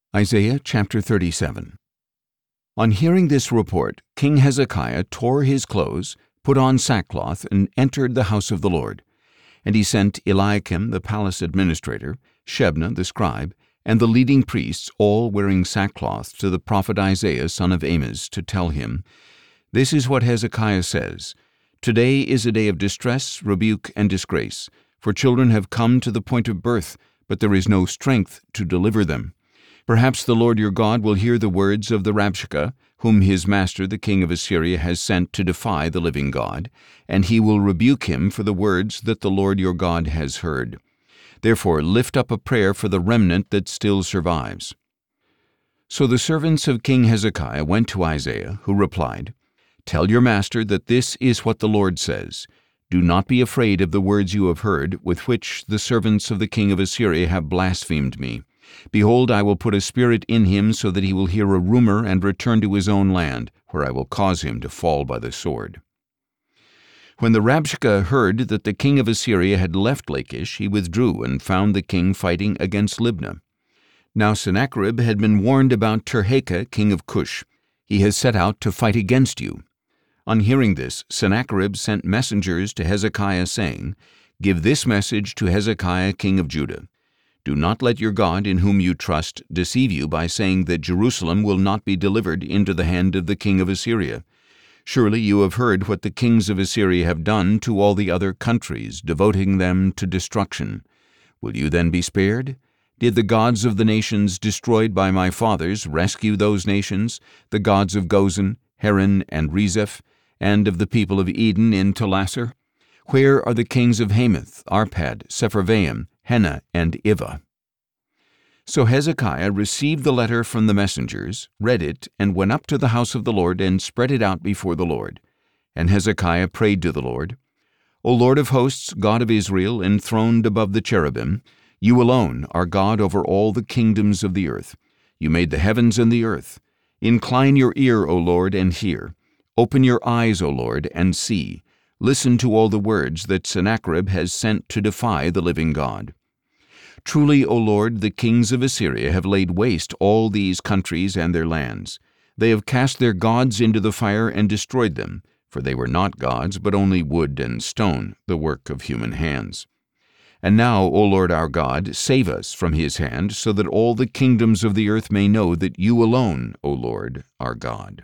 Isaiah chapter 37. On hearing this report, King Hezekiah tore his clothes, put on sackcloth, and entered the house of the Lord. And he sent Eliakim the palace administrator, Shebna the scribe, and the leading priests, all wearing sackcloth, to the prophet Isaiah son of Amoz, to tell him, "This is what Hezekiah says, Today is a day of distress, rebuke, and disgrace, for children have come to the point of birth, but there is no strength to deliver them. Perhaps the Lord your God will hear the words of the Rabshakeh, whom his master the king of Assyria has sent to defy the living God, and he will rebuke him for the words that the Lord your God has heard. Therefore lift up a prayer for the remnant that still survives." So the servants of King Hezekiah went to Isaiah, who replied, "Tell your master that this is what the Lord says. Do not be afraid of the words you have heard, with which the servants of the king of Assyria have blasphemed me. Behold, I will put a spirit in him so that he will hear a rumor and return to his own land, where I will cause him to fall by the sword." When the Rabshakeh heard that the king of Assyria had left Lachish, he withdrew and found the king fighting against Libnah. Now Sennacherib had been warned about Tirhakah, king of Cush. He has set out to fight against you. On hearing this, Sennacherib sent messengers to Hezekiah, saying, "Give this message to Hezekiah, king of Judah. Do not let your God, in whom you trust, deceive you by saying that Jerusalem will not be delivered into the hand of the king of Assyria. Surely you have heard what the kings of Assyria have done to all the other countries, devoting them to destruction. Will you then be spared? Did the gods of the nations destroyed by my fathers rescue those nations, the gods of Gozan, Haran, and Rezeph, and of the people of Eden in Telassar? Where are the kings of Hamath, Arpad, Sepharvaim, Hena, and Ivah?" So Hezekiah received the letter from the messengers, read it, and went up to the house of the Lord and spread it out before the Lord. And Hezekiah prayed to the Lord, "O Lord of hosts, God of Israel, enthroned above the cherubim, you alone are God over all the kingdoms of the earth. You made the heavens and the earth. Incline your ear, O Lord, and hear. Open your eyes, O Lord, and see. Listen to all the words that Sennacherib has sent to defy the living God. Truly, O Lord, the kings of Assyria have laid waste all these countries and their lands. They have cast their gods into the fire and destroyed them, for they were not gods, but only wood and stone, the work of human hands. And now, O Lord our God, save us from his hand, so that all the kingdoms of the earth may know that you alone, O Lord, are God."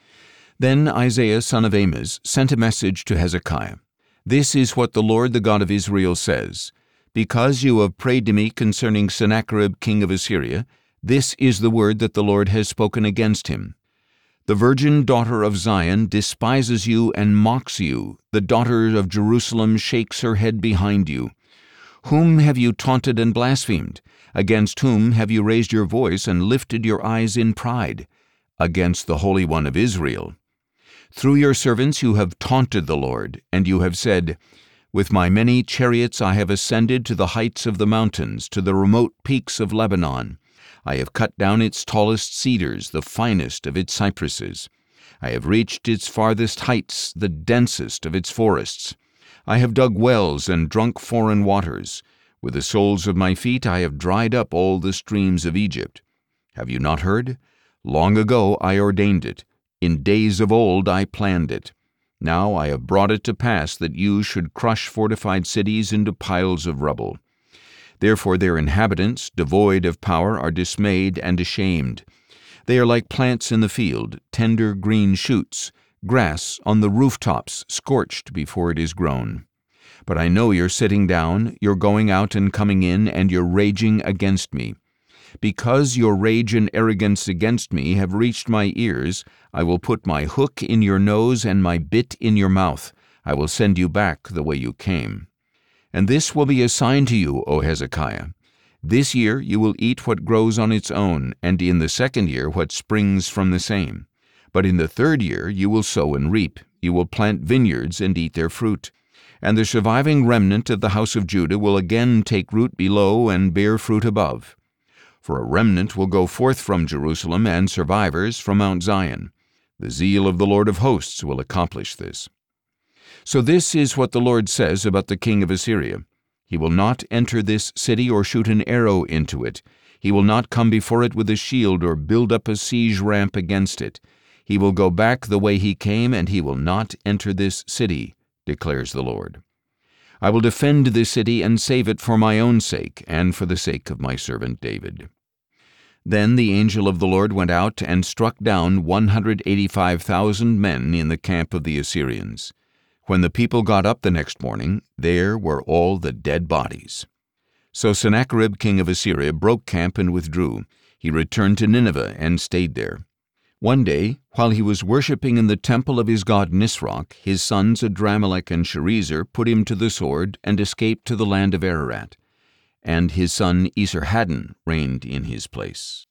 Then Isaiah son of Amoz sent a message to Hezekiah. "This is what the Lord, the God of Israel, says. Because you have prayed to me concerning Sennacherib king of Assyria, this is the word that the Lord has spoken against him. The virgin daughter of Zion despises you and mocks you. The daughter of Jerusalem shakes her head behind you. Whom have you taunted and blasphemed? Against whom have you raised your voice and lifted your eyes in pride? Against the Holy One of Israel. Through your servants you have taunted the Lord, and you have said, 'With my many chariots I have ascended to the heights of the mountains, to the remote peaks of Lebanon. I have cut down its tallest cedars, the finest of its cypresses. I have reached its farthest heights, the densest of its forests. I have dug wells and drunk foreign waters. With the soles of my feet I have dried up all the streams of Egypt. Have you not heard? Long ago I ordained it. In days of old I planned it. Now I have brought it to pass that you should crush fortified cities into piles of rubble. Therefore their inhabitants, devoid of power, are dismayed and ashamed. They are like plants in the field, tender green shoots, grass on the rooftops, scorched before it is grown. But I know you're sitting down, you're going out and coming in, and you're raging against me. Because your rage and arrogance against me have reached my ears, I will put my hook in your nose and my bit in your mouth. I will send you back the way you came. And this will be a sign to you, O Hezekiah. This year you will eat what grows on its own, and in the second year what springs from the same. But in the third year you will sow and reap. You will plant vineyards and eat their fruit. And the surviving remnant of the house of Judah will again take root below and bear fruit above. For a remnant will go forth from Jerusalem, and survivors from Mount Zion. The zeal of the Lord of hosts will accomplish this. So this is what the Lord says about the king of Assyria. He will not enter this city or shoot an arrow into it. He will not come before it with a shield or build up a siege ramp against it. He will go back the way he came, and he will not enter this city, declares the Lord. I will defend this city and save it for my own sake and for the sake of my servant David." Then the angel of the Lord went out and struck down 185,000 men in the camp of the Assyrians. When the people got up the next morning, there were all the dead bodies. So Sennacherib king of Assyria broke camp and withdrew. He returned to Nineveh and stayed there. One day, while he was worshipping in the temple of his god Nisroch, his sons Adramelech and Sharezer put him to the sword and escaped to the land of Ararat. And his son Esarhaddon reigned in his place.